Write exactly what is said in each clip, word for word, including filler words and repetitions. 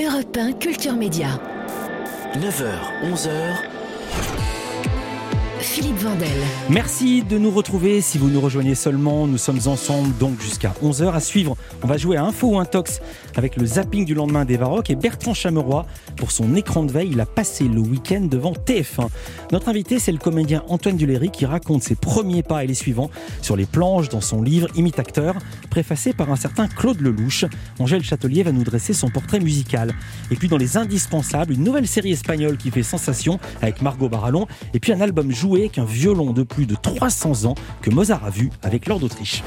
Europe un Culture Média. neuf heures, onze heures. Philippe Vandel. Merci de nous retrouver. Si vous nous rejoignez seulement, nous sommes ensemble donc jusqu'à onze heures. À suivre, on va jouer à Info ou Intox avec le zapping du lendemain des Varrocs et Bertrand Chameroy pour son écran de veille. Il a passé le week-end devant T F un. Notre invité, c'est le comédien Antoine Duléry qui raconte ses premiers pas et les suivants sur les planches dans son livre Imite-acteur, préfacé par un certain Claude Lelouch. Angèle Châtelier va nous dresser son portrait musical. Et puis dans les indispensables, une nouvelle série espagnole qui fait sensation avec Margot Barallon et puis un album joué avec un violon de plus de trois cents ans que Mozart a vu avec l'or d'Autriche.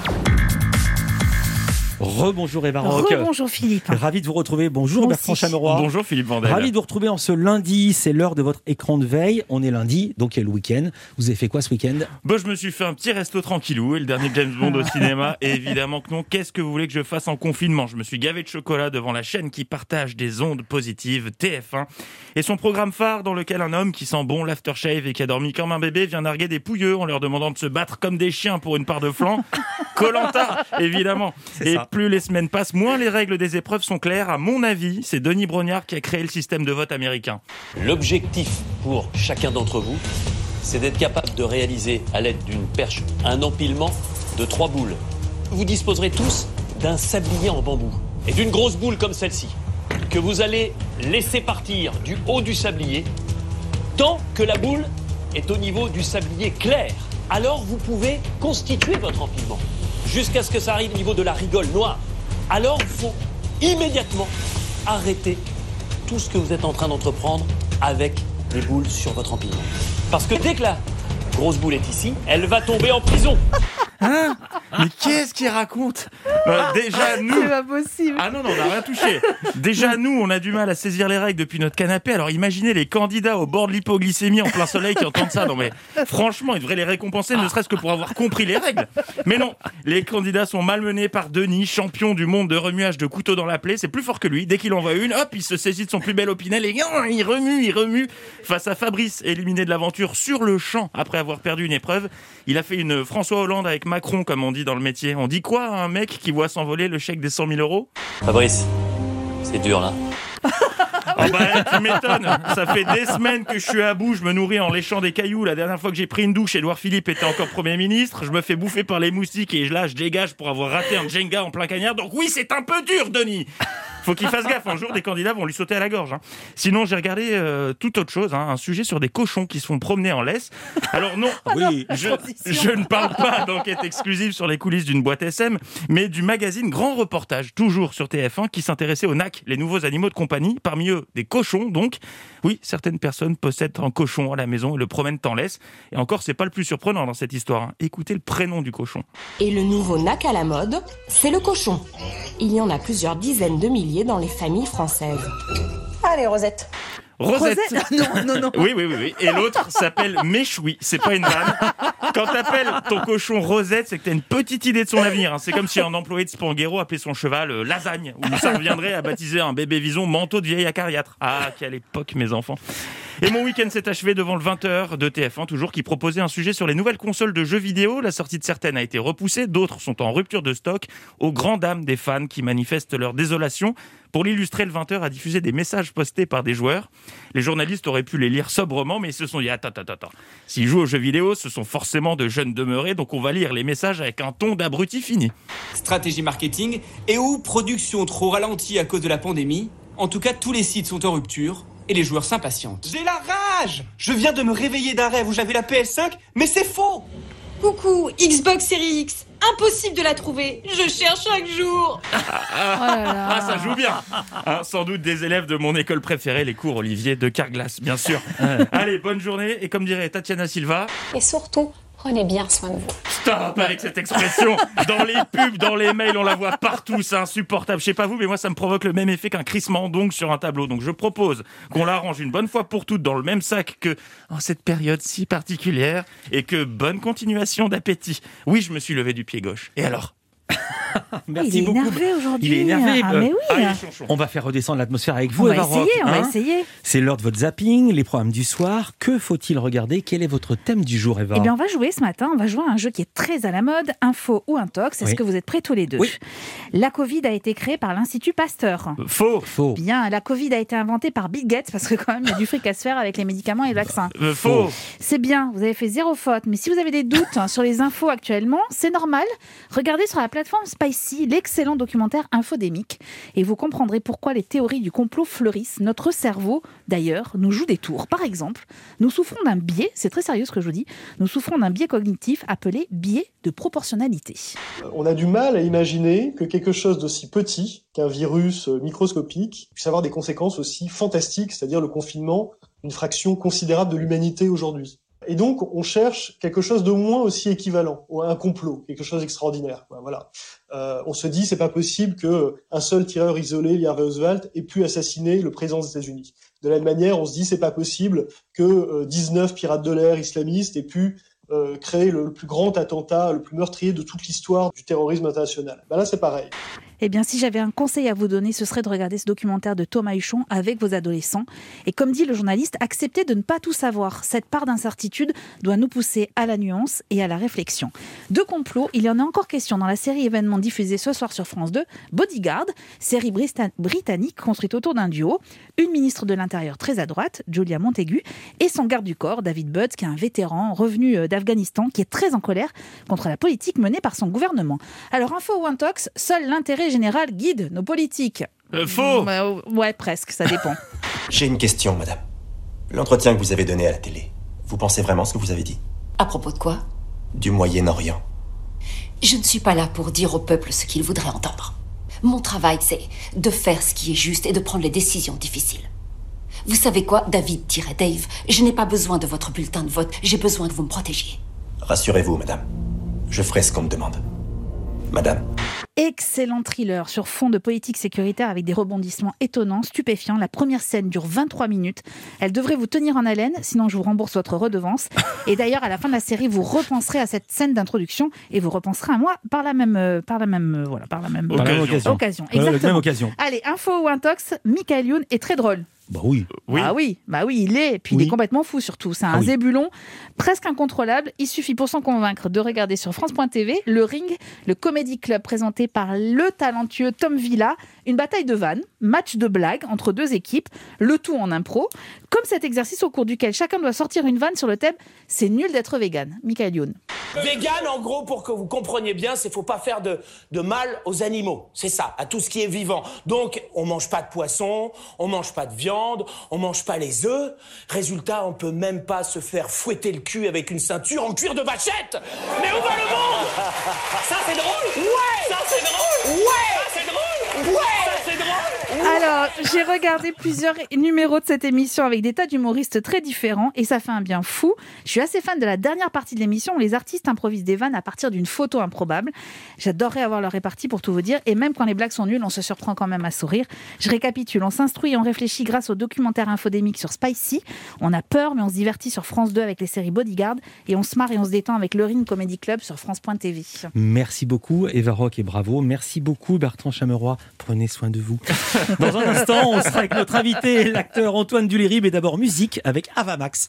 Rebonjour Eva Rock. Rebonjour Philippe. Ravi de vous retrouver. Bonjour Moi Bertrand aussi. Chameroy. Bonjour Philippe Vandel. Ravi de vous retrouver en ce lundi. C'est l'heure de votre écran de veille. On est lundi, donc il y a le week-end. Vous avez fait quoi ce week-end ? Bon, je me suis fait un petit resto tranquillou et le dernier James Bond au cinéma. Et évidemment que non. Qu'est-ce que vous voulez que je fasse en confinement ? Je me suis gavé de chocolat devant la chaîne qui partage des ondes positives, T F un, et son programme phare dans lequel un homme qui sent bon l'aftershave et qui a dormi comme un bébé vient narguer des pouilleux en leur demandant de se battre comme des chiens pour une part de flanc. Koh-Lanta, évidemment. C'est Et ça. plus les semaines passent, moins les règles des épreuves sont claires. À mon avis, c'est Denis Brognard qui a créé le système de vote américain. L'objectif pour chacun d'entre vous, c'est d'être capable de réaliser à l'aide d'une perche un empilement de trois boules. Vous disposerez tous d'un sablier en bambou et d'une grosse boule comme celle-ci, que vous allez laisser partir du haut du sablier tant que la boule est au niveau du sablier clair. Alors vous pouvez constituer votre empilement jusqu'à ce que ça arrive au niveau de la rigole noire. Alors il faut immédiatement arrêter tout ce que vous êtes en train d'entreprendre avec les boules sur votre empilement. Parce que dès que la grosse boule est ici, elle va tomber en prison. Hein ? Mais qu'est-ce qu'il raconte ? Euh, Déjà, nous... C'est pas possible. Ah non, non, on n'a rien touché. Déjà, nous, on a du mal à saisir les règles depuis notre canapé. Alors imaginez les candidats au bord de l'hypoglycémie en plein soleil qui entendent ça. Non mais franchement, ils devraient les récompenser, ne serait-ce que pour avoir compris les règles. Mais non, les candidats sont malmenés par Denis, champion du monde de remuage de couteau dans la plaie. C'est plus fort que lui. Dès qu'il en voit une, hop, il se saisit de son plus bel opinel et il remue, il remue. Face à Fabrice, éliminé de l'aventure sur le champ après avoir perdu une épreuve, il a fait une François Hollande avec Macron, comme on dit dans le métier. On dit quoi à un mec qui voit s'envoler le chèque des cent mille euros ? Fabrice, c'est dur là. Oh bah, tu m'étonnes. Ça fait des semaines que je suis à bout, je me nourris en léchant des cailloux. La dernière fois que j'ai pris une douche, Édouard Philippe était encore Premier ministre. Je me fais bouffer par les moustiques et là, je dégage pour avoir raté un Jenga en plein cagnard. Donc oui, c'est un peu dur, Denis. Faut qu'il fasse gaffe, un jour des candidats vont lui sauter à la gorge. Hein. Sinon, j'ai regardé euh, tout autre chose, hein, un sujet sur des cochons qui se font promener en laisse. Alors non, oui, je, je ne parle pas d'enquête exclusive sur les coulisses d'une boîte S M, mais du magazine Grand Reportage, toujours sur T F un, qui s'intéressait aux N A C, les nouveaux animaux de compagnie, parmi eux des cochons donc. Oui, certaines personnes possèdent un cochon à la maison et le promènent en laisse. Et encore, c'est pas le plus surprenant dans cette histoire. Hein. Écoutez le prénom du cochon. Et le nouveau N A C à la mode, c'est le cochon. Il y en a plusieurs dizaines de milliers dans les familles françaises. Allez, Rosette. Rosette. Rosette Non, non, non. Oui, oui, oui, oui. Et l'autre s'appelle Méchoui. C'est pas une vanne. Quand t'appelles ton cochon Rosette, c'est que t'as une petite idée de son avenir. Hein. C'est comme si un employé de Spanghero appelait son cheval euh, Lasagne. Ou ça reviendrait à baptiser un bébé vison Manteau de vieille acariâtre. Ah, quelle époque, mes enfants. Et mon week-end s'est achevé devant le vingt heures de T F un, toujours, qui proposait un sujet sur les nouvelles consoles de jeux vidéo. La sortie de certaines a été repoussée, d'autres sont en rupture de stock, aux grandes dames des fans qui manifestent leur désolation. Pour l'illustrer, le vingt heures a diffusé des messages postés par des joueurs. Les journalistes auraient pu les lire sobrement, mais ils se sont dit « Attends, attends, attends. S'ils jouent aux jeux vidéo, ce sont forcément de jeunes demeurés, donc on va lire les messages avec un ton d'abruti fini. » Stratégie marketing et ou production trop ralentie à cause de la pandémie. En tout cas, tous les sites sont en rupture et les joueurs s'impatientent. J'ai la rage! Je viens de me réveiller d'un rêve où j'avais la P S cinq, mais c'est faux! Coucou, Xbox Series X. Impossible de la trouver. Je cherche chaque jour. Ah, ah, ah, ça joue bien. Hein, sans doute des élèves de mon école préférée, les cours Olivier de Carglass, bien sûr. Allez, bonne journée. Et comme dirait Tatiana Silva... Et surtout, prenez bien soin de vous. Stop avec cette expression. Dans les pubs, dans les mails, on la voit partout. C'est insupportable. Je sais pas vous, mais moi, ça me provoque le même effet qu'un crissement d'ongles sur un tableau. Donc, je propose qu'on la range une bonne fois pour toutes dans le même sac que en cette période si particulière et que bonne continuation d'appétit. Oui, je me suis levé du pied gauche. Et alors ? Merci il est beaucoup. énervé aujourd'hui. Il est énervé. Ah, mais oui. Ah, il est chonchon. On va faire redescendre l'atmosphère avec on vous, va Eva essayer, Rock, on va hein. essayer. C'est l'heure de votre zapping, les programmes du soir. Que faut-il regarder? Quel est votre thème du jour, Eva? Eh bien, on va jouer ce matin, on va jouer à un jeu qui est très à la mode, info ou intox. Est-ce Oui. que vous êtes prêts tous les deux? Oui. La Covid a été créée par l'Institut Pasteur. Faux. Faux. Bien, la Covid a été inventée par Bill Gates parce que quand même, il y a du fric à se faire avec les médicaments et le vaccin. Euh, faux. C'est bien, vous avez fait zéro faute. Mais si vous avez des doutes hein, sur les infos actuellement, c'est normal. Regardez sur la plateforme Spicy l'excellent documentaire Infodémique et vous comprendrez pourquoi les théories du complot fleurissent. Notre cerveau, d'ailleurs, nous joue des tours. Par exemple, nous souffrons d'un biais, c'est très sérieux ce que je vous dis, nous souffrons d'un biais cognitif appelé biais de proportionnalité. On a du mal à imaginer que quelque chose d'aussi petit qu'un virus microscopique puisse avoir des conséquences aussi fantastiques, c'est-à-dire le confinement, une fraction considérable de l'humanité aujourd'hui. Et donc, on cherche quelque chose de moins aussi équivalent, ou un complot, quelque chose d'extraordinaire. Voilà. Euh, on se dit, c'est pas possible que un seul tireur isolé, Lee Harvey Oswald, ait pu assassiner le président des États-Unis. De la même manière, on se dit, c'est pas possible que euh, dix-neuf pirates de l'air islamistes aient pu euh, créer le, le plus grand attentat, le plus meurtrier de toute l'histoire du terrorisme international. Ben là, c'est pareil. Eh bien, si j'avais un conseil à vous donner, ce serait de regarder ce documentaire de Thomas Huchon avec vos adolescents. Et comme dit le journaliste, acceptez de ne pas tout savoir. Cette part d'incertitude doit nous pousser à la nuance et à la réflexion. De complot, il y en a encore question dans la série événement diffusée ce soir sur France deux, Bodyguard, série brista- britannique construite autour d'un duo, une ministre de l'Intérieur très à droite, Julia Montaigu, et son garde du corps, David Budd, qui est un vétéran revenu d'Afghanistan, qui est très en colère contre la politique menée par son gouvernement. Alors, info ou intox, seul l'intérêt général guide nos politiques. Euh, faux. Bah, ouais, presque, ça dépend. J'ai une question, madame. L'entretien que vous avez donné à la télé, vous pensez vraiment ce que vous avez dit? À propos de quoi? Du Moyen-Orient. Je ne suis pas là pour dire au peuple ce qu'il voudrait entendre. Mon travail, c'est de faire ce qui est juste et de prendre les décisions difficiles. Vous savez quoi, David-Dave, je n'ai pas besoin de votre bulletin de vote, j'ai besoin que vous me protégiez. Rassurez-vous, madame. Je ferai ce qu'on me demande. Madame. Excellent thriller sur fond de politique sécuritaire avec des rebondissements étonnants, stupéfiants. La première scène dure vingt-trois minutes. Elle devrait vous tenir en haleine, sinon je vous rembourse votre redevance. Et d'ailleurs, à la fin de la série, vous repenserez à cette scène d'introduction et vous repenserez à moi par la même, euh, par la même, euh, voilà, par la même, Par la même occasion. occasion. Voilà, la Exactement. même occasion. Allez, info ou intox, Michael Youn est très drôle. Bah oui. Oui. Ah oui, bah oui, il est. Puis Oui. il est complètement fou surtout. C'est un Ah oui. zébulon presque incontrôlable. Il suffit pour s'en convaincre de regarder sur France point T V le Ring, le comédie club présenté par le talentueux Tom Villa. Une bataille de vannes, match de blagues entre deux équipes, le tout en impro. Comme cet exercice au cours duquel chacun doit sortir une vanne sur le thème « C'est nul d'être vegan ». Michael Youn. Vegan, en gros, pour que vous compreniez bien, c'est faut pas faire de, de mal aux animaux. C'est ça, à tout ce qui est vivant. Donc, on mange pas de poisson, on mange pas de viande, on mange pas les œufs. Résultat, on peut même pas se faire fouetter le cul avec une ceinture en cuir de vachette. Mais où va le monde? Ça, c'est drôle? Ouais! Ça, c'est drôle? Ouais! Ça, c'est drôle? Ouais! Ça, c'est drôle? Alors, j'ai regardé plusieurs numéros de cette émission avec des tas d'humoristes très différents et ça fait un bien fou. Je suis assez fan de la dernière partie de l'émission où les artistes improvisent des vannes à partir d'une photo improbable. J'adorerais avoir leur répartie pour tout vous dire et même quand les blagues sont nulles, on se surprend quand même à sourire. Je récapitule, on s'instruit et on réfléchit grâce au documentaire infodémique sur Spicy. On a peur mais on se divertit sur France deux avec les séries Bodyguard et on se marre et on se détend avec le Ring Comedy Club sur France point T V. Merci beaucoup Eva Rock et bravo. Merci beaucoup Bertrand Chameroy. Prenez soin de vous. Dans un instant, on sera avec notre invité, l'acteur Antoine Duléry, mais d'abord musique avec Avamax.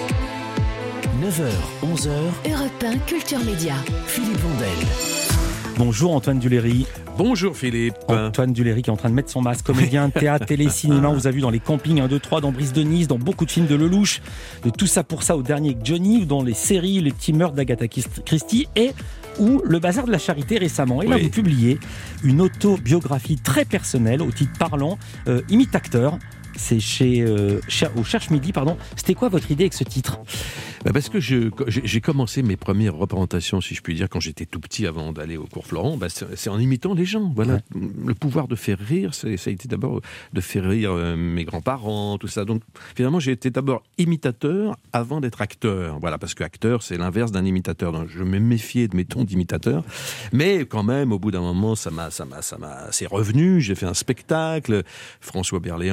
neuf heures, onze heures, Europe un Culture Média. Philippe Vandel. Bonjour Antoine Duléry. Bonjour Philippe. Antoine Duléry qui est en train de mettre son masque. Comédien, théâtre, télé, cinéma. On vous a vu dans les campings un, deux, trois, dans Brise de Nice, dans beaucoup de films de Lelouch, de Tout ça pour ça au dernier avec Johnny, ou dans les séries Les petits meurtres d'Agatha Christie et ou Le Bazar de la Charité récemment. Et là, Oui. vous publiez une autobiographie très personnelle au titre parlant, euh, Imite-acteur. C'est chez, euh, chez au Cherche Midi, pardon. C'était quoi votre idée avec ce titre ? Bah parce que je, j'ai, j'ai commencé mes premières représentations, si je puis dire, quand j'étais tout petit avant d'aller au cours Florent. Bah c'est, c'est en imitant les gens. Voilà, ouais. Le pouvoir de faire rire, c'est, ça a été d'abord de faire rire euh, mes grands-parents, tout ça. Donc finalement, j'ai été d'abord imitateur avant d'être acteur. Voilà, parce que acteur, c'est l'inverse d'un imitateur. Donc je me méfiais de mes tons d'imitateur, mais quand même, au bout d'un moment, ça m'a, ça m'a, ça m'a, c'est revenu. J'ai fait un spectacle. François Berléand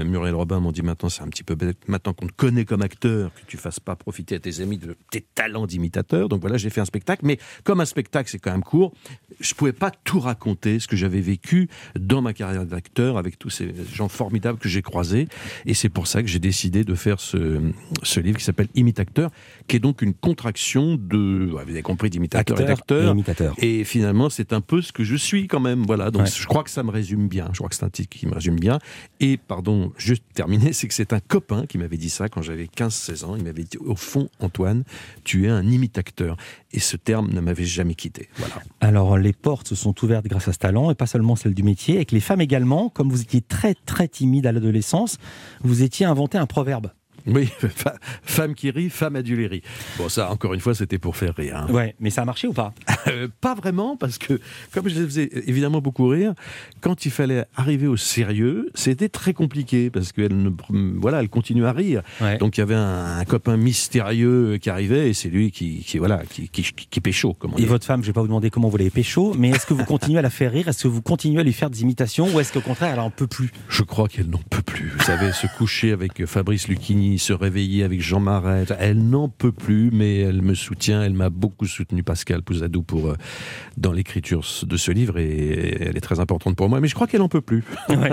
Muriel Robin m'ont dit maintenant c'est un petit peu bête, maintenant qu'on te connaît comme acteur, que tu fasses pas profiter à tes amis de tes talents d'imitateur. Donc voilà, j'ai fait un spectacle, mais comme un spectacle c'est quand même court, je pouvais pas tout raconter ce que j'avais vécu dans ma carrière d'acteur avec tous ces gens formidables que j'ai croisés, et c'est pour ça que j'ai décidé de faire ce, ce livre qui s'appelle Imitateur, qui est donc une contraction de, vous avez compris, d'imitateur et d'acteur, et imitateur. Et finalement c'est un peu ce que je suis quand même, voilà. Donc ouais. Je crois que ça me résume bien, je crois que c'est un titre qui me résume bien. Et pardon, juste terminer, c'est que c'est un copain qui m'avait dit ça quand j'avais quinze seize ans. Il m'avait dit, au fond, Antoine, tu es un imitateur. Et ce terme ne m'avait jamais quitté. Voilà. Alors, les portes se sont ouvertes grâce à ce talent, et pas seulement celles du métier, avec les femmes également. Comme vous étiez très, très timide à l'adolescence, vous étiez inventé un proverbe. Oui, femme qui rit, femme adulée. Bon, ça, encore une fois, c'était pour faire rire. Hein. Ouais, mais ça a marché ou pas? euh, Pas vraiment, parce que, comme je les faisais évidemment beaucoup rire, quand il fallait arriver au sérieux, c'était très compliqué, parce qu'elle ne, voilà, elle continue à rire. Ouais. Donc, il y avait un, un copain mystérieux qui arrivait, et c'est lui qui, qui voilà, qui, qui, qui pécho, comme on dit. Et votre femme, je ne vais pas vous demander comment vous l'avez pécho, mais est-ce que vous continuez à la faire rire? Est-ce que vous continuez à lui faire des imitations, ou est-ce qu'au contraire, elle n'en peut plus? Je crois qu'elle n'en peut plus. Vous savez, se coucher avec Fabrice Lucchini, se réveiller avec Jean Marais, elle n'en peut plus, mais elle me soutient, elle m'a beaucoup soutenu, Pascal Pousadou, pour, euh, dans l'écriture de ce livre, et elle est très importante pour moi, mais je crois qu'elle n'en peut plus. Ouais.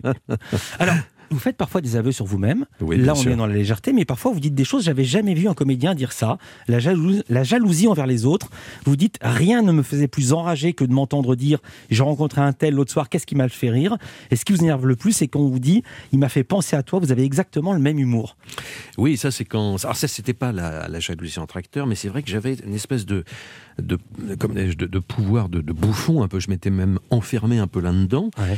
Alors, vous faites parfois des aveux sur vous-même. Oui, là, on sûr. est dans la légèreté, mais parfois vous dites des choses. J'avais jamais vu un comédien dire ça. La jalousie, la jalousie envers les autres. Vous dites, rien ne me faisait plus enrager que de m'entendre dire, j'ai rencontré un tel l'autre soir, qu'est-ce qui m'a fait rire? Et ce qui vous énerve le plus, c'est quand on vous dit, il m'a fait penser à toi, vous avez exactement le même humour. Oui, ça c'est quand. Alors ça, c'était pas la, la jalousie entre acteurs, mais c'est vrai que j'avais une espèce de. De, comme de, de pouvoir de, de bouffon un peu, je m'étais même enfermé un peu là-dedans, ouais.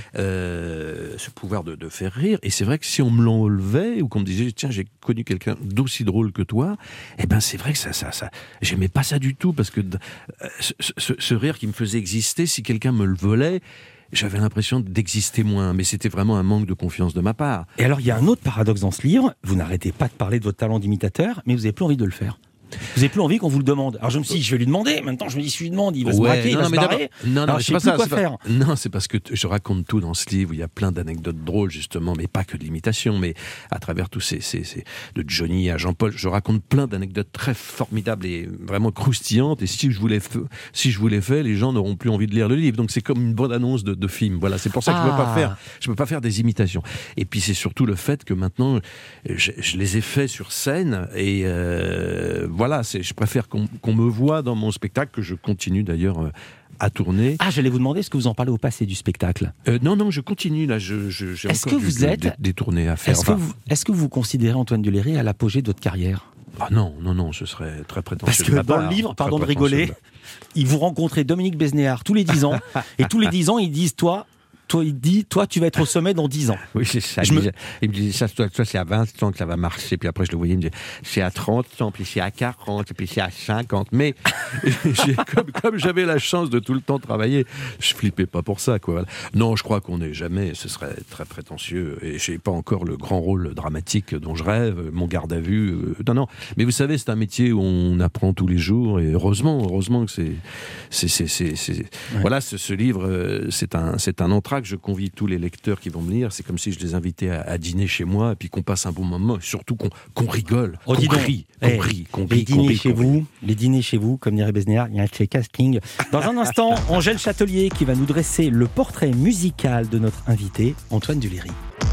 euh, ce pouvoir de, de faire rire, et c'est vrai que si on me l'enlevait ou qu'on me disait tiens j'ai connu quelqu'un d'aussi drôle que toi, eh ben c'est vrai que ça, ça, ça j'aimais pas ça du tout, parce que euh, ce, ce, ce rire qui me faisait exister, si quelqu'un me le volait, j'avais l'impression d'exister moins, mais c'était vraiment un manque de confiance de ma part. Et alors il y a un autre paradoxe dans ce livre, vous n'arrêtez pas de parler de votre talent d'imitateur, mais vous n'avez plus envie de le faire. Vous n'avez plus envie qu'on vous le demande. Alors je me suis dit, je vais lui demander. Maintenant, je me dis, si je lui demande, il va ouais, se braquer, non, il va se barrer. Non, non, Alors, mais je ne sais plus quoi ça, faire. Pas... Non, c'est parce que t- je raconte tout dans ce livre. Il y a plein d'anecdotes drôles, justement, mais pas que de l'imitation, mais à travers tous ces, ces, ces... de Johnny à Jean-Paul, je raconte plein d'anecdotes très formidables et vraiment croustillantes. Et si je vous les fais, si je vous les fais, les gens n'auront plus envie de lire le livre. Donc c'est comme une bande-annonce de, de film. Voilà, c'est pour ça que ah. je ne peux pas faire, je peux pas faire des imitations. Et puis c'est surtout le fait que maintenant, je, je les ai faits sur scène et euh, voilà, c'est, je préfère Qu'on, qu'on me voit dans mon spectacle, que je continue d'ailleurs euh, à tourner. Ah, j'allais vous demander, est-ce que vous en parlez au passé du spectacle? euh, Non, non, je continue là. Je, je, j'ai est-ce encore que vous du, êtes des, des tournées à faire. Est-ce que, vous, est-ce que vous considérez Antoine Duléry à l'apogée de votre carrière? Ah non, non, non, ce serait très prétentieux. Parce que dans le livre, pardon de rigoler, il vous rencontrait Dominique Besnéard tous les dix ans, et tous les dix ans, ils disent toi. Toi, il dit, toi, tu vas être au sommet dans dix ans. Oui, c'est ça. Je il, me... me... il me disait, ça, toi, toi, c'est à vingt ans que ça va marcher. Puis après, je le voyais, il me disait, c'est à trente ans, puis c'est à quarante, puis c'est à cinquante. Mais j'ai, comme, comme j'avais la chance de tout le temps travailler, je flippais pas pour ça, quoi. Non, je crois qu'on n'est jamais, ce serait très prétentieux. Et j'ai pas encore le grand rôle dramatique dont je rêve, mon garde à vue. Euh, non, non. Mais vous savez, c'est un métier où on apprend tous les jours. Et heureusement, heureusement que c'est. c'est, c'est, c'est, c'est... Ouais. Voilà, ce, ce livre, c'est un, c'est un entracte. Je convie tous les lecteurs qui vont me lire. C'est comme si je les invitais à, à dîner chez moi et puis qu'on passe un bon moment. Surtout qu'on, qu'on rigole, oh, qu'on rit, qu'on hey, rit, qu'on les rit, dîners qu'on rit, chez qu'on vous, rit. Les dîners chez vous, comme dirait Besnéard, il y a un chez casting. Dans un instant, Angèle Châtelier qui va nous dresser le portrait musical de notre invité, Antoine Duléry.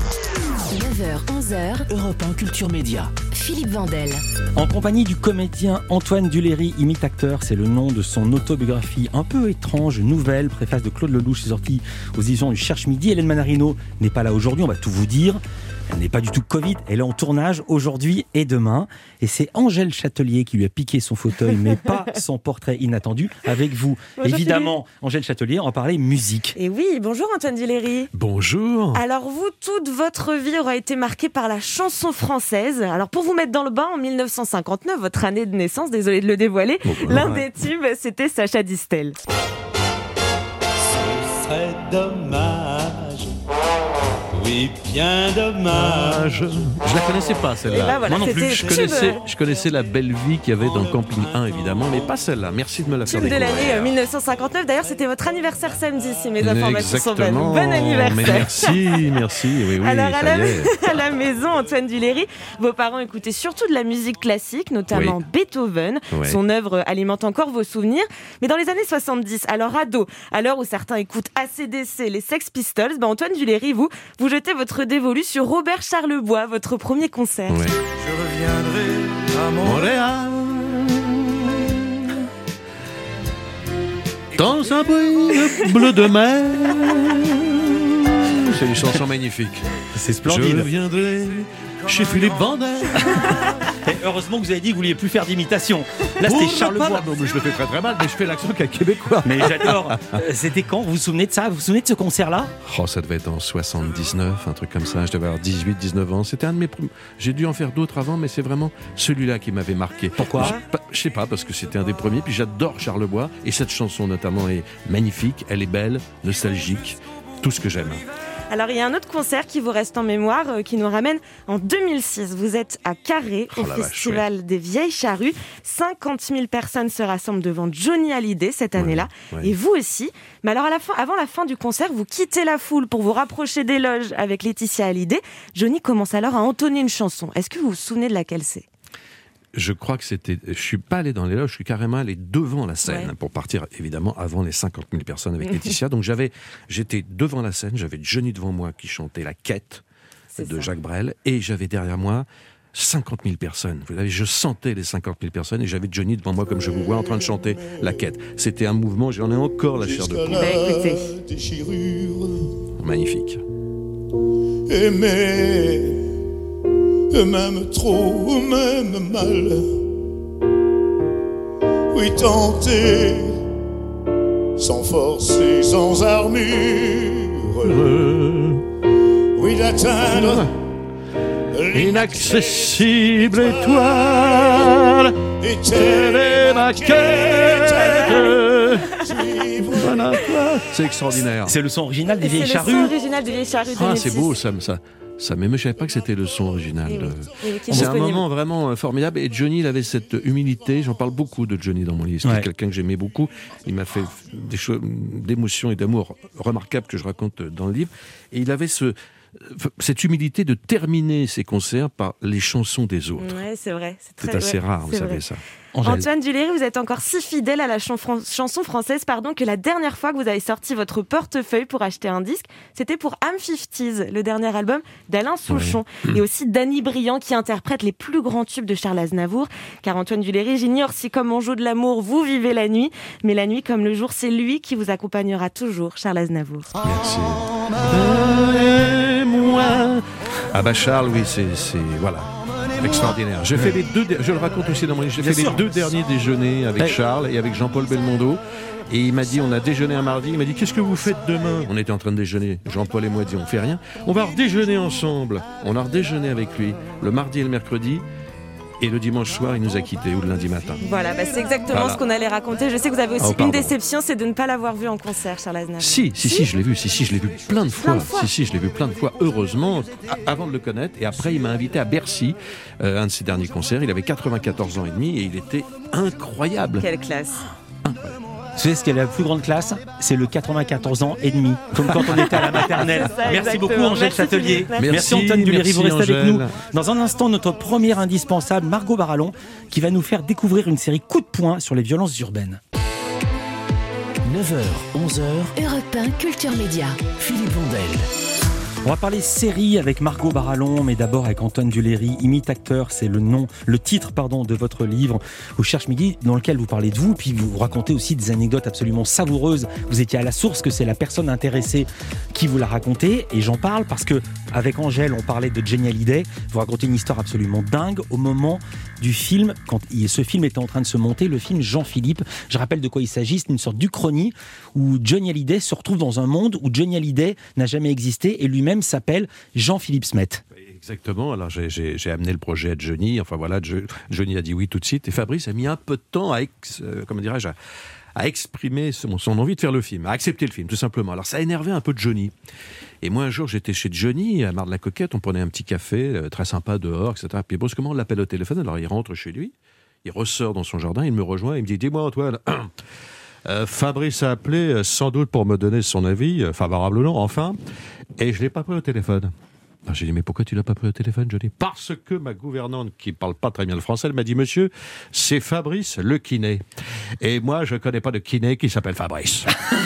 neuf heures, onze heures, Europe un Culture Média. Philippe Vandel. En compagnie du comédien Antoine Duléry, imitateur, c'est le nom de son autobiographie un peu étrange, nouvelle, préface de Claude Lelouch, c'est sorti aux éditions du Cherche Midi. Hélène Manarino n'est pas là aujourd'hui, on va tout vous dire. Elle n'est pas du tout Covid, elle est en tournage aujourd'hui et demain. Et c'est Angèle Châtelier qui lui a piqué son fauteuil, mais pas son portrait inattendu. Avec vous, bonjour, évidemment, Philippe. Angèle Châtelier, on va parler musique. Et oui, bonjour Antoine Duléry. Bonjour. Alors vous, toute votre vie aura été marquée par la chanson française. Alors pour vous mettre dans le bain, en dix-neuf cent cinquante-neuf, votre année de naissance, désolé de le dévoiler, oh, bah, l'un ouais. des tubes, c'était Sacha Distel. Ce serait dommage. oui, bien dommage. Je la connaissais pas celle-là. ben voilà, Moi non plus. Je c'était connaissais, tube. je connaissais la belle vie qu'il y avait dans Camping un évidemment, mais pas celle-là. Merci de me la faire Tube de découvrir. l'année euh, mille neuf cent cinquante-neuf. D'ailleurs, c'était votre anniversaire samedi, si mes informations sont bonnes. Exactement. Bon anniversaire. Mais merci, merci. Oui, oui, Alors à ça la, y est. à la maison, Antoine Duléry, vos parents écoutaient surtout de la musique classique, notamment Oui. Beethoven. Ouais. Son œuvre alimente encore vos souvenirs. Mais dans les années soixante-dix, alors ado, à l'heure où certains écoutent A C D C, les Sex Pistols, ben Antoine Duléry, vous, vous jetez votre dévolu sur Robert Charlebois, votre premier concert. Ouais. Je reviendrai à Montréal. Dans un bruit bleu de mer. C'est une chanson magnifique. C'est Je splendide. reviendrai chez Philippe Vandel. Et heureusement que vous avez dit que vous vouliez plus faire d'imitation. Là, Pour c'était ne Charlebois. pas- Non, mais je le fais très très mal, mais je fais l'accent qu'un Québécois. Mais j'adore. Euh, C'était quand? Vous vous souvenez de ça? Vous vous souvenez de ce concert-là? Oh, ça devait être en soixante-dix-neuf, un truc comme ça. Je devais avoir dix-huit, dix-neuf ans. C'était un de mes premiers. J'ai dû en faire d'autres avant, mais c'est vraiment celui-là qui m'avait marqué. Pourquoi? Je, pas- je sais pas, parce que c'était un des premiers. Puis j'adore Charlebois. Et cette chanson, notamment, est magnifique. Elle est belle, nostalgique. Tout ce que j'aime. Alors, il y a un autre concert qui vous reste en mémoire, euh, qui nous ramène en deux mille six. Vous êtes à Carré, Oh au la vache, Festival des Vieilles Charrues. cinquante mille personnes se rassemblent devant Johnny Hallyday cette année-là. ouais. Et vous aussi. Mais alors, à la fin, avant la fin du concert, vous quittez la foule pour vous rapprocher des loges avec Laetitia Hallyday. Johnny commence alors à entonner une chanson. Est-ce que vous vous souvenez de laquelle c'est? Je crois que c'était. Je suis pas allé dans les loges, je suis carrément allé devant la scène Ouais. pour partir évidemment avant les cinquante mille personnes avec Laetitia. Donc j'avais, j'étais devant la scène, j'avais Johnny devant moi qui chantait La Quête C'est de ça. Jacques Brel, et j'avais derrière moi cinquante mille personnes. Vous savez, je sentais les cinquante mille personnes et j'avais Johnny devant moi comme je vous vois en train de chanter La Quête. C'était un mouvement, j'en ai encore la chair de poule. Bah, écoutez. déchirure, Magnifique. aimer, même trop, même mal. Oui, tenter, sans force et sans armure. Oui, d'atteindre Inaccessible étoile, et telle est ma quête. Voilà. C'est extraordinaire. C'est le son original des Et Vieilles c'est le son Charrues. original des Vieilles Charrues Ah, deux mille c'est six. beau, ça, me- ça, ça m'émeut. Je savais pas que c'était le son original. Eh oui, de- eh oui, qui est C'est un disponible. moment vraiment euh, formidable. Et Johnny, il avait cette humilité. J'en parle beaucoup de Johnny dans mon livre. C'était Ouais. quelqu'un que j'aimais beaucoup. Il m'a fait des choses, d'émotions et d'amour remarquables que je raconte dans le livre. Et il avait ce, cette humilité de terminer ses concerts par les chansons des autres. Ouais, c'est vrai. C'est, C'est très- assez ouais, rare, vous c'est savez vrai. ça. Angèle. Antoine Duléry, vous êtes encore si fidèle à la chan- fran- chanson française pardon, que la dernière fois que vous avez sorti votre portefeuille pour acheter un disque, c'était pour Am cinquante, le dernier album d'Alain Souchon. Et aussi Danny Briand qui interprète les plus grands tubes de Charles Aznavour. Car Antoine Duléry, j'ignore si comme on joue de l'amour, vous vivez la nuit. Mais la nuit comme le jour, c'est lui qui vous accompagnera toujours, Charles Aznavour. Merci. Moi. Ah bah Charles, oui, c'est, c'est voilà. Extraordinaire. J'ai fait les deux, dé- je le raconte aussi dans mon livre, j'ai Bien fait sûr. les deux derniers déjeuners avec Ouais. Charles et avec Jean-Paul Belmondo. Et il m'a dit, on a déjeuné un mardi, il m'a dit, qu'est-ce que vous faites demain? On était en train de déjeuner. Jean-Paul et moi dit, on fait rien. On va redéjeuner ensemble. On a redéjeuné avec lui le mardi et le mercredi. Et le dimanche soir, il nous a quittés, ou le lundi matin. Voilà, bah, c'est exactement Voilà. ce qu'on allait raconter. Je sais que vous avez aussi Oh, une pardon. déception, c'est de ne pas l'avoir vu en concert, Charles Aznavour. Si, si, si, je l'ai vu, si, si, je l'ai vu plein de fois. Plein de fois. Si, si, je l'ai vu plein de fois, heureusement, a- avant de le connaître. Et après, il m'a invité à Bercy, euh, un de ses derniers concerts. Il avait quatre-vingt-quatorze ans et demi et il était incroyable. Quelle classe. Vous savez ce qui est la plus grande classe? C'est le quatre-vingt-quatorze ans et demi, comme quand on était à la maternelle. C'est ça, Merci exactement. beaucoup Angèle Merci, Châtelier. Philippe. Merci, Merci, Antoine Duléry, vous merci, restez avec nous. Angèle. Dans un instant, notre première indispensable, Margot Barallon, qui va nous faire découvrir une série coup de poing sur les violences urbaines. neuf heures, onze heures, Europe un Culture Média. Philippe Vandel. On va parler série avec Margot Barallon, mais d'abord avec Antoine Duléry, imitateur, c'est le nom, le titre pardon de votre livre au Cherche Midi, dans lequel vous parlez de vous, puis vous racontez aussi des anecdotes absolument savoureuses. Vous étiez à la source, que c'est la personne intéressée qui vous l'a raconté, et j'en parle parce que avec Angèle, on parlait de Johnny Hallyday. Vous racontez une histoire absolument dingue au moment du film, quand il- ce film était en train de se monter, le film Jean-Philippe. Je rappelle de quoi il s'agit, c'est une sorte d'uchronie où Johnny Hallyday se retrouve dans un monde où Johnny Hallyday n'a jamais existé et lui-même s'appelle Jean-Philippe Smet. Exactement. Alors j'ai, j'ai, j'ai amené le projet à Johnny. Enfin voilà, Jo- Johnny a dit oui tout de suite. Et Fabrice a mis un peu de temps à, ex- euh, comment dirais-je, à, à exprimer son, son envie de faire le film, à accepter le film, tout simplement. Alors ça a énervé un peu Johnny. Et moi, un jour, j'étais chez Johnny, à Mar-de-la-Coquette, on prenait un petit café, euh, très sympa, dehors, et cetera. Puis brusquement, on l'appelle au téléphone, alors il rentre chez lui, il ressort dans son jardin, il me rejoint, il me dit « Dis-moi, Antoine, euh, Fabrice a appelé, euh, sans doute pour me donner son avis, euh, favorable ou non, enfin, et je ne l'ai pas pris au téléphone. » Alors j'ai dit, mais pourquoi tu l'as pas pris au téléphone, Johnny ? Parce que ma gouvernante, qui parle pas très bien le français, elle m'a dit, monsieur, c'est Fabrice le kiné. Et moi, je connais pas de kiné qui s'appelle Fabrice.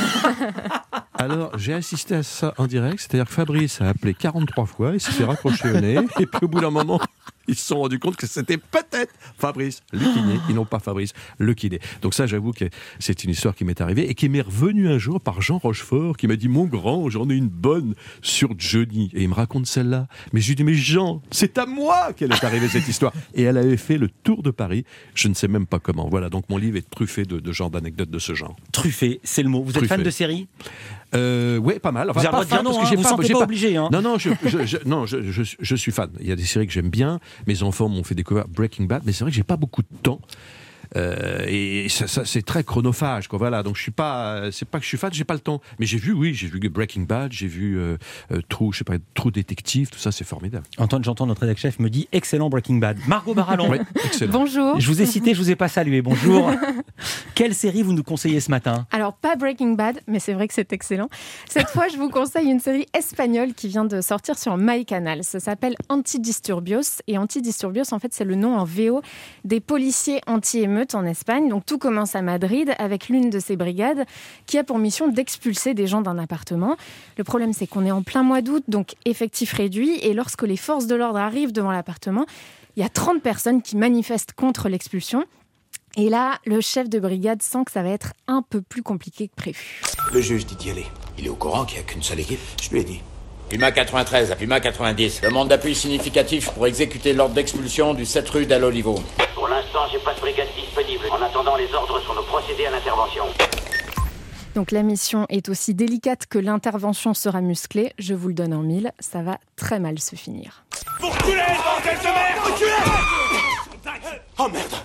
Alors, j'ai assisté à ça en direct, c'est-à-dire que Fabrice a appelé quarante-trois fois, il s'est fait raccrocher au nez, et puis au bout d'un moment, ils se sont rendus compte que c'était peut-être Fabrice le kiné, et non pas Fabrice le kiné. Donc ça, j'avoue que c'est une histoire qui m'est arrivée, et qui m'est revenue un jour par Jean Rochefort, qui m'a dit, mon grand, j'en ai une bonne sur Johnny. Et il me raconte celle-là. Mais je lui dis, mais Jean, c'est à moi qu'elle est arrivée cette histoire. Et elle avait fait le tour de Paris, je ne sais même pas comment. Voilà, donc mon livre est truffé de, de genres d'anecdotes de ce genre. Truffé, c'est le mot. Vous êtes Truffé. fan de séries ? Euh, ouais, pas mal. Enfin, vous avez le droit de dire non, hein, vous ne sentez pas, pas obligé. Hein. Non, non, je, je, je, non je, je, je suis fan. Il y a des séries que j'aime bien. Mes enfants m'ont fait découvrir Breaking Bad, mais c'est vrai que j'ai pas beaucoup de temps. Euh, et ça, ça, c'est très chronophage, quoi. Voilà, donc je suis pas, c'est pas que je suis fan, j'ai pas le temps. Mais j'ai vu, oui, j'ai vu Breaking Bad, j'ai vu euh, euh, True, je sais pas, True Détective, tout ça, c'est formidable. Antoine, j'entends notre rédacteur chef me dit excellent Breaking Bad. Margot Barallon. Ouais, excellent. Bonjour. Je vous ai cité, je vous ai pas salué. Bonjour. Quelle série vous nous conseillez ce matin ? Alors pas Breaking Bad, mais c'est vrai que c'est excellent. Cette fois, je vous conseille une série espagnole qui vient de sortir sur MyCanal. Ça s'appelle Antidisturbios, et Antidisturbios, en fait, c'est le nom en V O des policiers anti-émeutes en Espagne. Donc tout commence à Madrid avec l'une de ces brigades qui a pour mission d'expulser des gens d'un appartement. Le problème, c'est qu'on est en plein mois d'août, donc effectif réduit, et lorsque les forces de l'ordre arrivent devant l'appartement, il y a trente personnes qui manifestent contre l'expulsion. Et là, le chef de brigade sent que ça va être un peu plus compliqué que prévu. Le juge dit d'y aller. Il est au courant qu'il n'y a qu'une seule équipe. Je lui ai dit. Puma quatre-vingt-treize à Puma quatre-vingt-dix. Demande d'appui significatif pour exécuter l'ordre d'expulsion du sept rue d'Al Olivo. Pour l'instant, j'ai pas de brigade disponible. En attendant les ordres sur nos procédés à l'intervention. Donc la mission est aussi délicate que l'intervention sera musclée. Je vous le donne en mille, ça va très mal se finir. Pour reculer, bordel de merde, reculez ! Oh merde!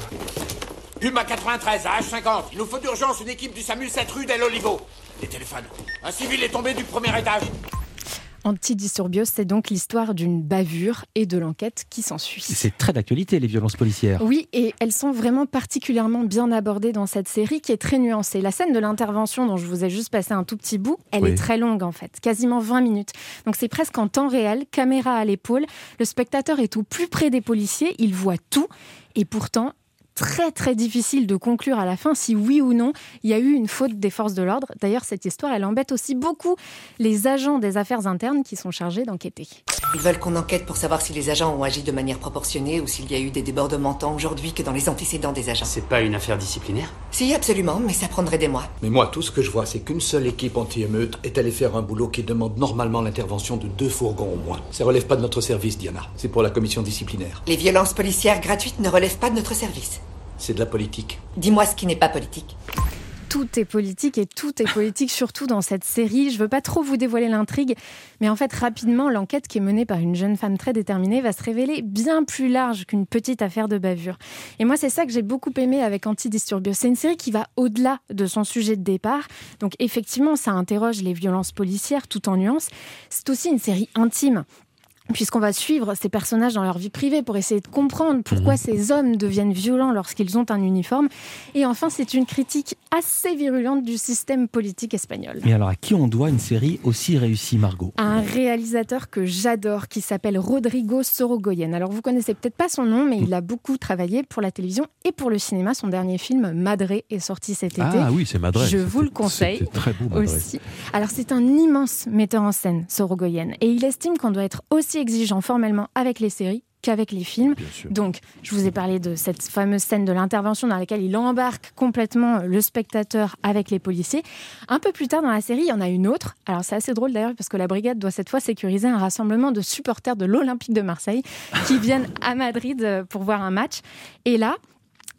Puma quatre-vingt-treize à H cinquante. Il nous faut d'urgence une équipe du SAMU sept rue d'El Olivo. Les téléphones. Un civil est tombé du premier étage. Antidisturbios, c'est donc l'histoire d'une bavure et de l'enquête qui s'ensuit. C'est très d'actualité, les violences policières. Oui, et elles sont vraiment particulièrement bien abordées dans cette série qui est très nuancée. La scène de l'intervention dont je vous ai juste passé un tout petit bout, elle oui. est très longue en fait, quasiment vingt minutes. Donc c'est presque en temps réel, caméra à l'épaule. Le spectateur est au plus près des policiers, il voit tout et pourtant... très très difficile de conclure à la fin si oui ou non il y a eu une faute des forces de l'ordre. D'ailleurs, cette histoire, elle embête aussi beaucoup les agents des affaires internes qui sont chargés d'enquêter. Ils veulent qu'on enquête pour savoir si les agents ont agi de manière proportionnée ou s'il y a eu des débordements tant aujourd'hui que dans les antécédents des agents. C'est pas une affaire disciplinaire ? Si, absolument, mais ça prendrait des mois. Mais moi, tout ce que je vois, c'est qu'une seule équipe anti-émeute est allée faire un boulot qui demande normalement l'intervention de deux fourgons au moins. Ça relève pas de notre service, Diana. C'est pour la commission disciplinaire. Les violences policières gratuites ne relèvent pas de notre service. C'est de la politique. Dis-moi ce qui n'est pas politique. Tout est politique et tout est politique, surtout dans cette série. Je ne veux pas trop vous dévoiler l'intrigue, mais en fait, rapidement, l'enquête qui est menée par une jeune femme très déterminée va se révéler bien plus large qu'une petite affaire de bavure. Et moi, c'est ça que j'ai beaucoup aimé avec Antidisturbios. C'est une série qui va au-delà de son sujet de départ. Donc effectivement, ça interroge les violences policières tout en nuances. C'est aussi une série intime, puisqu'on va suivre ces personnages dans leur vie privée pour essayer de comprendre pourquoi mmh. ces hommes deviennent violents lorsqu'ils ont un uniforme. Et enfin, c'est une critique assez virulente du système politique espagnol. Mais alors, à qui on doit une série aussi réussie, Margot ? À un réalisateur que j'adore, qui s'appelle Rodrigo Sorogoyen. Alors, vous connaissez peut-être pas son nom, mais il a beaucoup travaillé pour la télévision et pour le cinéma. Son dernier film, Madré, est sorti cet été. Ah oui, c'est Madré. Je vous le conseille. C'était très beau, Madré. Aussi. Alors, c'est un immense metteur en scène, Sorogoyen. Et il estime qu'on doit être aussi exigeant formellement avec les séries qu'avec les films. Donc, je vous ai parlé de cette fameuse scène de l'intervention dans laquelle il embarque complètement le spectateur avec les policiers. Un peu plus tard dans la série, il y en a une autre. Alors, c'est assez drôle d'ailleurs parce que la brigade doit cette fois sécuriser un rassemblement de supporters de l'Olympique de Marseille qui viennent à Madrid pour voir un match. Et là,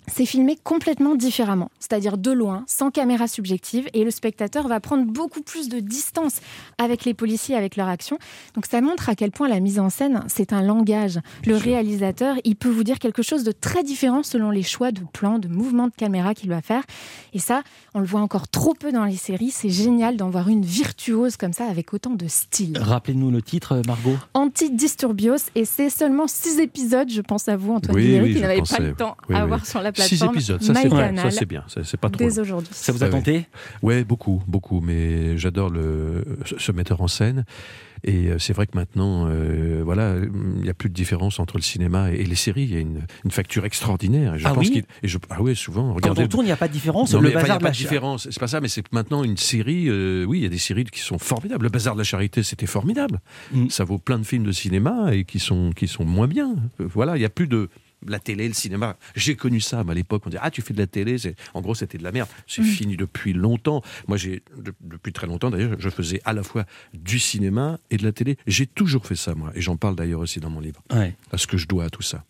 c'est filmé complètement différemment, c'est-à-dire de loin, sans caméra subjective, et le spectateur va prendre beaucoup plus de distance avec les policiers, avec leur action. Donc ça montre à quel point la mise en scène, c'est un langage. Le réalisateur, il peut vous dire quelque chose de très différent selon les choix de plans, de mouvements de caméra qu'il va faire. Et ça, on le voit encore trop peu dans les séries. C'est génial d'en voir une virtuose comme ça, avec autant de style. Rappelez-nous le titre, Margot. Antidisturbios, et c'est seulement six épisodes, je pense à vous, Antoine oui, Duléry, oui, qui n'avait pensais, pas le temps oui, à oui. voir sur la plateforme. Six épisodes, ça c'est, MyCanal, ça c'est bien, ça, c'est pas trop dès long. aujourd'hui. Ça vous a Ah, tenté ? Oui, ouais, beaucoup, beaucoup, mais j'adore le, ce, ce metteur en scène. Et c'est vrai que maintenant, euh, voilà, il n'y a plus de différence entre le cinéma et, et les séries. Il y a une, une facture extraordinaire. Je ah pense oui qu'il, et je, ah oui, souvent. Quand regardez, on tourne, il n'y a pas de différence. Non, le mais, enfin, bazar il n'y a de pas la de différence. C'est pas ça, mais c'est que maintenant une série. Euh, oui, il y a des séries qui sont formidables. Le Bazar de la Charité, c'était formidable. Mm. Ça vaut plein de films de cinéma et qui sont qui sont moins bien. Voilà, il n'y a plus de la télé, le cinéma. J'ai connu ça à l'époque. On disait ah tu fais de la télé. C'est... En gros, c'était de la merde. C'est mmh. fini depuis longtemps. Moi, j'ai de, depuis très longtemps d'ailleurs, je faisais à la fois du cinéma et de la télé. J'ai toujours fait ça moi, et j'en parle d'ailleurs aussi dans mon livre. Ouais. À ce que je dois à tout ça.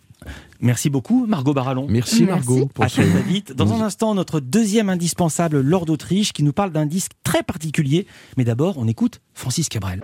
Merci beaucoup, Margot Barallon. Merci, Margot. Merci. Pour à ce... très vite. Dans un instant, notre deuxième indispensable, Laure d'Autriche, qui nous parle d'un disque très particulier. Mais d'abord, on écoute Francis Cabrel.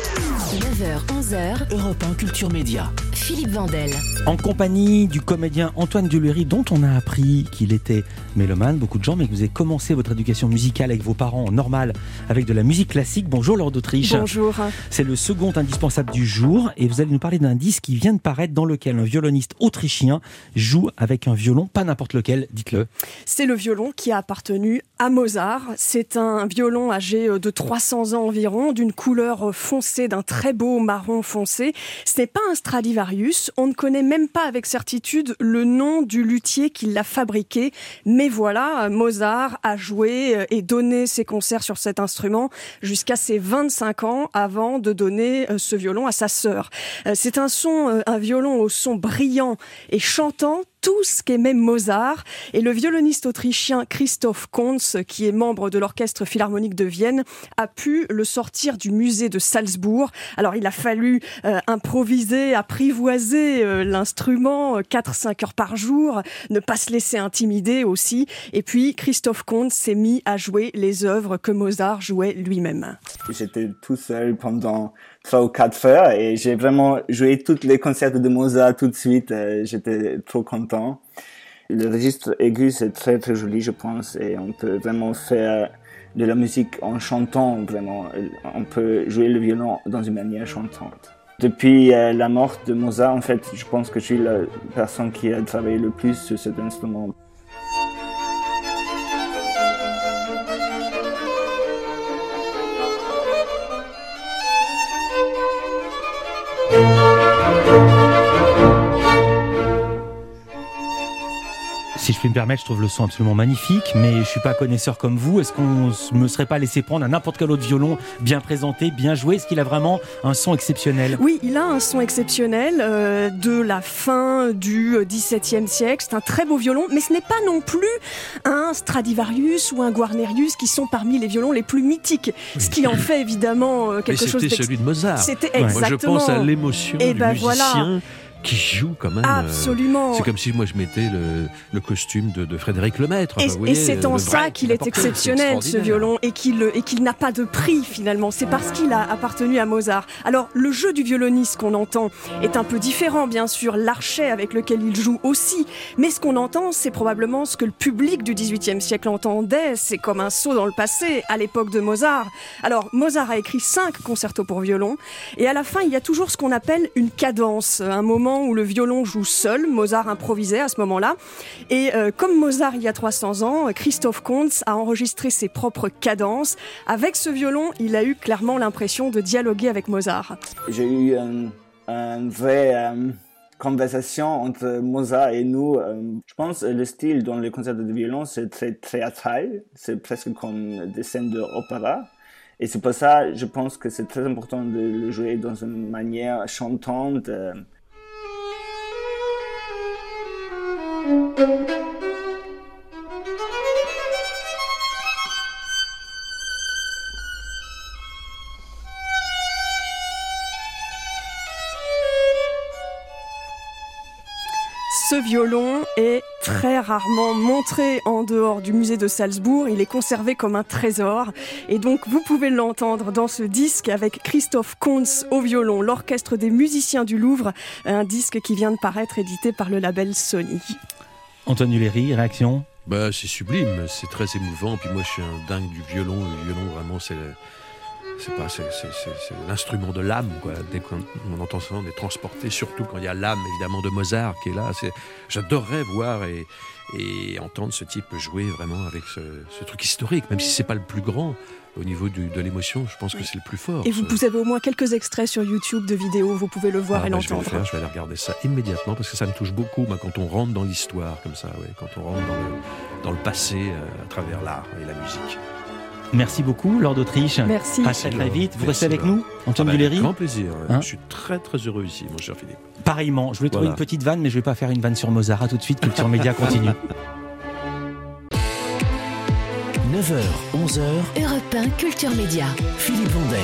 neuf heures, onze heures, Europe un Culture Média. Philippe Vandel. En compagnie du comédien Antoine Duléry, dont on a appris qu'il était mélomane, beaucoup de gens, mais que vous avez commencé votre éducation musicale avec vos parents en normal, avec de la musique classique. Bonjour Laure d'Autriche. Bonjour. C'est le second indispensable du jour, et vous allez nous parler d'un disque qui vient de paraître, dans lequel un violoniste autrichien joue avec un violon, pas n'importe lequel, dites-le. C'est le violon qui a appartenu à Mozart. C'est un violon âgé de trois cents ans environ, d'une couleur foncée, d'un très beau marron foncé. Ce n'est pas un Stradivarius. On ne connaît même pas avec certitude le nom du luthier qui l'a fabriqué. Mais voilà, Mozart a joué et donné ses concerts sur cet instrument jusqu'à ses vingt-cinq ans avant de donner ce violon à sa sœur. C'est un son, un violon au son brillant et chantant, tout ce qu'aimait Mozart. Et le violoniste autrichien Christoph Konz, qui est membre de l'Orchestre Philharmonique de Vienne, a pu le sortir du musée de Salzbourg. Alors il a fallu euh, improviser, apprivoiser euh, l'instrument quatre à cinq heures par jour, ne pas se laisser intimider aussi. Et puis Christoph Konz s'est mis à jouer les œuvres que Mozart jouait lui-même. J'étais tout seul pendant trois ou quatre heures et j'ai vraiment joué tous les concerts de Mozart tout de suite. Euh, j'étais trop content. Le registre aigu, c'est très très joli, je pense, et on peut vraiment faire de la musique en chantant, vraiment. On peut jouer le violon dans une manière chantante. Depuis euh, la mort de Mozart, en fait, je pense que je suis la personne qui a travaillé le plus sur cet instrument. Si je puis me permettre, je trouve le son absolument magnifique, mais je suis pas connaisseur comme vous. Est-ce qu'on ne me serait pas laissé prendre à n'importe quel autre violon, bien présenté, bien joué ? Est-ce qu'il a vraiment un son exceptionnel ? Oui, il a un son exceptionnel euh, de la fin du dix-septième siècle. C'est un très beau violon, mais ce n'est pas non plus un Stradivarius ou un Guarnerius qui sont parmi les violons les plus mythiques. Ce qui en fait évidemment euh, quelque mais chose. C'était celui de Mozart. C'était ouais. exactement. Moi, je pense à l'émotion Et du ben musicien. Voilà. Qui joue quand même. Absolument. Euh, c'est comme si moi je mettais le, le costume de, de Frédéric Lemaître. Et, enfin, vous voyez, et c'est en ça break, qu'il est exceptionnel, ce violon, et qu'il, et qu'il n'a pas de prix finalement. C'est parce qu'il a appartenu à Mozart. Alors, le jeu du violoniste qu'on entend est un peu différent, bien sûr, l'archet avec lequel il joue aussi. Mais ce qu'on entend, c'est probablement ce que le public du dix-huitième siècle entendait. C'est comme un saut dans le passé, à l'époque de Mozart. Alors, Mozart a écrit cinq concertos pour violon, et à la fin, il y a toujours ce qu'on appelle une cadence, un moment où le violon joue seul. Mozart improvisait à ce moment-là. Et euh, comme Mozart il y a trois cents ans, Christoph Konz a enregistré ses propres cadences. Avec ce violon, il a eu clairement l'impression de dialoguer avec Mozart. J'ai eu une un vraie euh, conversation entre Mozart et nous. Euh, je pense que le style dans les concerts de violon, c'est très théâtral. C'est presque comme des scènes d'opéra. Et c'est pour ça, je pense que c'est très important de le jouer dans une manière chantante. Euh, Ce violon est très rarement montré en dehors du musée de Salzbourg. Il est conservé comme un trésor. Et donc, vous pouvez l'entendre dans ce disque avec Christoph Kunz au violon, l'orchestre des musiciens du Louvre. Un disque qui vient de paraître, édité par le label Sony. Antoine Duléry, réaction ? Bah, c'est sublime, c'est très émouvant. Puis moi, je suis un dingue du violon. Le violon, vraiment, c'est... Le... C'est, pas, c'est, c'est, c'est, c'est l'instrument de l'âme, quoi. Dès qu'on on entend ça, on est transporté, surtout quand il y a l'âme, évidemment, de Mozart qui est là. C'est, j'adorerais voir et, et entendre ce type jouer vraiment avec ce, ce truc historique, même si c'est pas le plus grand au niveau du, de l'émotion, je pense oui. que c'est le plus fort. Et vous, vous avez au moins quelques extraits sur YouTube de vidéos, vous pouvez le voir ah, et bah, l'entendre. Je vais le faire, je vais aller regarder ça immédiatement parce que ça me touche beaucoup, moi, quand on rentre dans l'histoire comme ça, ouais, quand on rentre dans le, dans le passé euh, à travers l'art et la musique. Merci beaucoup, Lord d'Autriche. Merci. À très, très vite. Vous Merci restez avec Laure. Nous, Antoine ah ben, Duléry. Grand plaisir. Hein je suis très très heureux ici, mon cher Philippe. Pareillement. Je voulais voilà. trouver une petite vanne, mais je ne vais pas faire une vanne sur Mozart. À tout de suite. Culture Média continue. neuf heures, onze heures. Europe un, Culture Média. Philippe Vandel.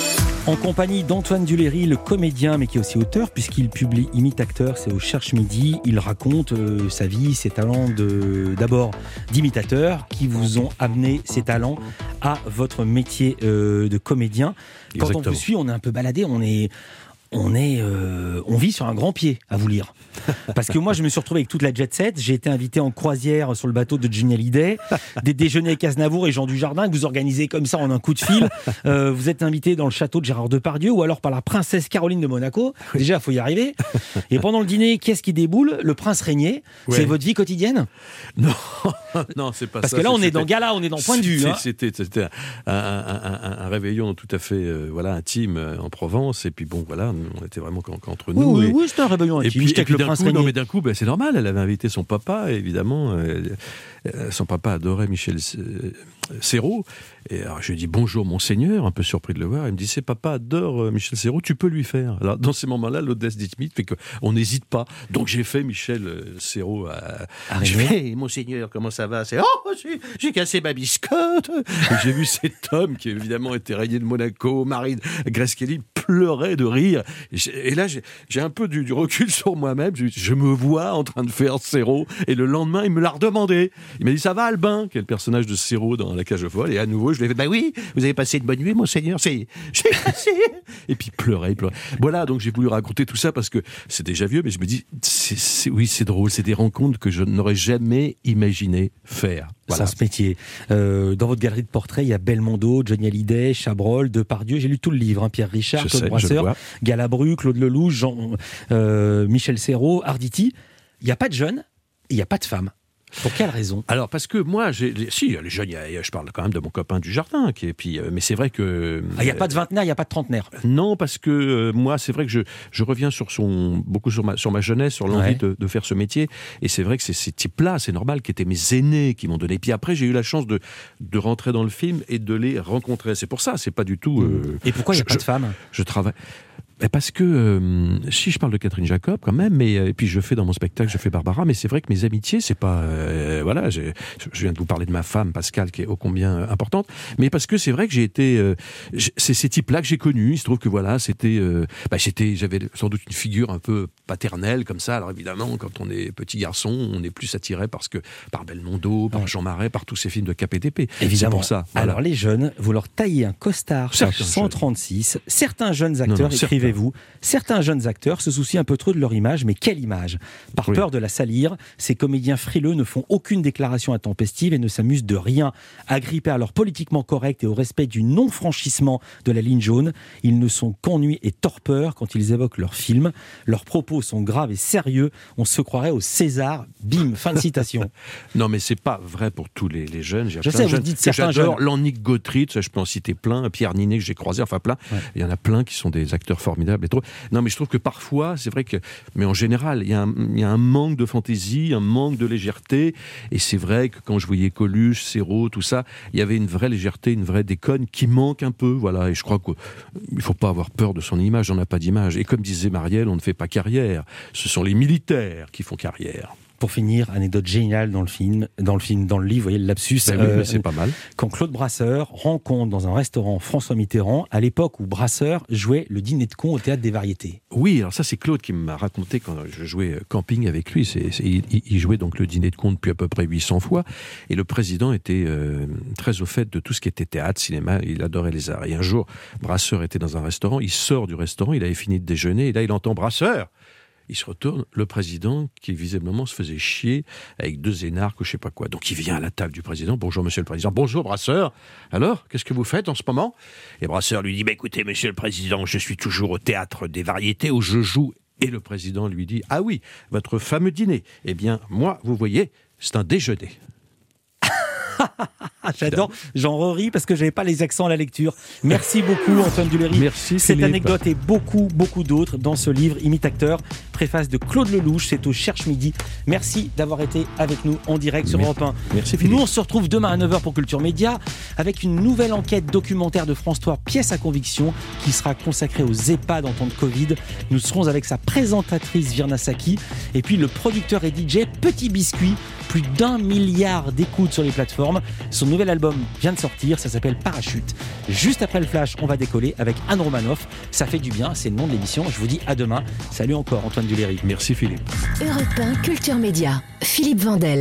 En compagnie d'Antoine Duléry, le comédien, mais qui est aussi auteur, puisqu'il publie Imite Acteur, c'est au Cherche Midi. Il raconte euh, sa vie, ses talents de, d'abord d'imitateur, qui vous ont amené ces talents à votre métier euh, de comédien. Quand Exactement. On vous suit, on est un peu baladé, on est... On, est, euh, on vit sur un grand pied à vous lire. Parce que moi, je me suis retrouvé avec toute la jet set. J'ai été invité en croisière sur le bateau de Johnny Hallyday, des déjeuners avec Aznavour et Jean Dujardin que vous organisez comme ça en un coup de fil. Euh, vous êtes invité dans le château de Gérard Depardieu ou alors par la princesse Caroline de Monaco. Déjà, il faut y arriver. Et pendant le dîner, qu'est-ce qui déboule ? Le prince Régnier. Ouais. C'est votre vie quotidienne ? Non, non, c'est pas Parce ça. que là, on c'était, est dans gala, on est dans point de vue. C'était, hein. c'était, c'était un, un, un, un réveillon tout à fait euh, voilà, intime euh, en Provence. Et puis bon, voilà, on était vraiment qu'entre nous. Oui, et, oui, c'était un réveillon et intime. Puis, et puis le d'un, prince coup, Régnier. non, mais d'un coup, ben, c'est normal, elle avait invité son papa, évidemment. Euh, euh, son papa adorait Michel euh, Serrault. Et alors, je lui ai dit bonjour, monseigneur, un peu surpris de le voir. Il me dit, c'est papa adore euh, Michel Serrault, tu peux lui faire. Alors, dans ces moments-là, l'audace d'Itmite fait qu'on n'hésite pas. Donc, j'ai fait Michel euh, Serrault à. à je fais, hey, monseigneur, comment ça va ? C'est, oh, j'ai, j'ai cassé ma biscotte. Et j'ai vu cet homme qui, évidemment, était régné de Monaco, mari de Grace Kelly, pleurait de rire. Et, et là, j'ai, j'ai un peu du, du recul sur moi-même. Je, je me vois en train de faire Serrault. Et le lendemain, il me l'a redemandé. Il m'a dit, ça va, Albin, qui est le personnage de Serrault dans La Cage aux folles. Et à nouveau, je lui ai fait, bah oui, vous avez passé une bonne nuit, monseigneur. C'est, j'ai passé. Et puis, il pleurait, il pleurait. Voilà, donc j'ai voulu raconter tout ça parce que c'est déjà vieux, mais je me dis, c'est, c'est, oui, c'est drôle. C'est des rencontres que je n'aurais jamais imaginé faire. Voilà. Ça, ce métier. Euh, dans votre galerie de portraits, il y a Belmondo, Johnny Hallyday, Chabrol, Depardieu. J'ai lu tout le livre. Hein, Pierre Richard, je Claude sais, Brasseur, Galabru, Claude Lelouch, Jean, euh, Michel Serrault, Arditi. Il n'y a pas de jeunes, il n'y a pas de femmes. Pour quelle raison ? Alors, parce que moi, j'ai, si, les jeunes, y a, je parle quand même de mon copain Dujardin, qui est, puis, euh, mais c'est vrai que... Il ah, n'y a pas de vingtenaire, il n'y a pas de trentenaire. Non, parce que euh, moi, c'est vrai que je, je reviens sur son, beaucoup sur ma, sur ma jeunesse, sur l'envie ouais. de, de faire ce métier, et c'est vrai que c'est ces types-là, c'est normal, qui étaient mes aînés, qui m'ont donné. Puis après, j'ai eu la chance de, de rentrer dans le film et de les rencontrer. C'est pour ça, c'est pas du tout... Euh, et pourquoi il n'y a pas je, de femmes ? Je, je travaille... Parce que, euh, si je parle de Catherine Jacob quand même, mais, et puis je fais dans mon spectacle, je fais Barbara, mais c'est vrai que mes amitiés, c'est pas... Euh, voilà, je viens de vous parler de ma femme, Pascal, qui est ô combien importante, mais parce que c'est vrai que j'ai été... Euh, c'est ces types-là que j'ai connus, il se trouve que voilà, c'était... Euh, bah, j'étais, j'avais sans doute une figure un peu paternelle, comme ça, alors évidemment, quand on est petit garçon, on est plus attiré parce que, par Belmondo, par Jean Marais, par tous ces films de K P D P. Évidemment. C'est pour ça. Voilà. Alors les jeunes, vous leur taillez un costard, page cent trente-six, certains jeunes acteurs, non, non, écrivez vous, certains jeunes acteurs se soucient un peu trop de leur image, mais quelle image ? Par oui. peur de la salir, ces comédiens frileux ne font aucune déclaration intempestive et ne s'amusent de rien. Agrippés à leur politiquement correct et au respect du non-franchissement de la ligne jaune, ils ne sont qu'ennui et torpeur quand ils évoquent leurs films. Leurs propos sont graves et sérieux, on se croirait au César. Bim, fin de citation. Non, mais c'est pas vrai pour tous les, les jeunes. J'ai je sais, vous dites certains j'adore. jeunes. Lannick Gautry, je peux en citer plein, Pierre Ninet que j'ai croisé, enfin plein. Ouais. Il y en a plein qui sont des acteurs formidables et trop. Non, mais je trouve que parfois, c'est vrai que, mais en général, il y a un, il y a un manque de fantaisie, un manque de légèreté, et c'est vrai que quand je voyais Coluche, Serrault, tout ça, il y avait une vraie légèreté, une vraie déconne qui manque un peu, voilà, et je crois qu'il ne faut pas avoir peur de son image, on n'a pas d'image, et comme disait Marielle, on ne fait pas carrière, ce sont les militaires qui font carrière. Pour finir, anecdote géniale dans le film, dans le film, dans le livre, vous voyez le lapsus. Ben oui, mais c'est pas mal. Quand Claude Brasseur rencontre dans un restaurant François Mitterrand, à l'époque où Brasseur jouait le dîner de con au Théâtre des Variétés. Oui, alors ça c'est Claude qui m'a raconté quand je jouais camping avec lui. C'est, c'est, il, il jouait donc le dîner de con depuis à peu près huit cents fois. Et le président était euh, très au fait de tout ce qui était théâtre, cinéma. Il adorait les arts. Et un jour, Brasseur était dans un restaurant. Il sort du restaurant, il avait fini de déjeuner. Et là, il entend Brasseur. Il se retourne, le président, qui visiblement se faisait chier avec deux énarques ou je sais pas quoi. Donc il vient à la table du président. Bonjour monsieur le président. Bonjour Brasseur. Alors, qu'est-ce que vous faites en ce moment? Et Brasseur lui dit, bah, écoutez monsieur le président, je suis toujours au Théâtre des Variétés où je joue. Et le président lui dit, ah oui, votre fameux dîner. Eh bien, moi, vous voyez, c'est un déjeuner. J'adore, j'en reris parce que j'avais pas les accents à la lecture. Merci beaucoup Antoine Duléry. Merci Cette Philippe. anecdote et beaucoup, beaucoup d'autres dans ce livre Imitateur, préface de Claude Lelouch, c'est au Cherche Midi. Merci d'avoir été avec nous en direct sur Europe un. Merci Philippe. Nous on se retrouve demain à neuf heures pour Culture Média avec une nouvelle enquête documentaire de France trois, Pièce à conviction, qui sera consacrée aux EHPAD en temps de Covid. Nous serons avec sa présentatrice Virna Saki et puis le producteur et D J Petit Biscuit. Plus d'un milliard d'écoutes sur les plateformes. Son nouvel album vient de sortir, ça s'appelle Parachute. Juste après le flash, on va décoller avec Anne Romanoff. Ça fait du bien, c'est le nom de l'émission. Je vous dis à demain. Salut encore Antoine Duléry. Merci Philippe. Europe un Culture Média, Philippe Vandel.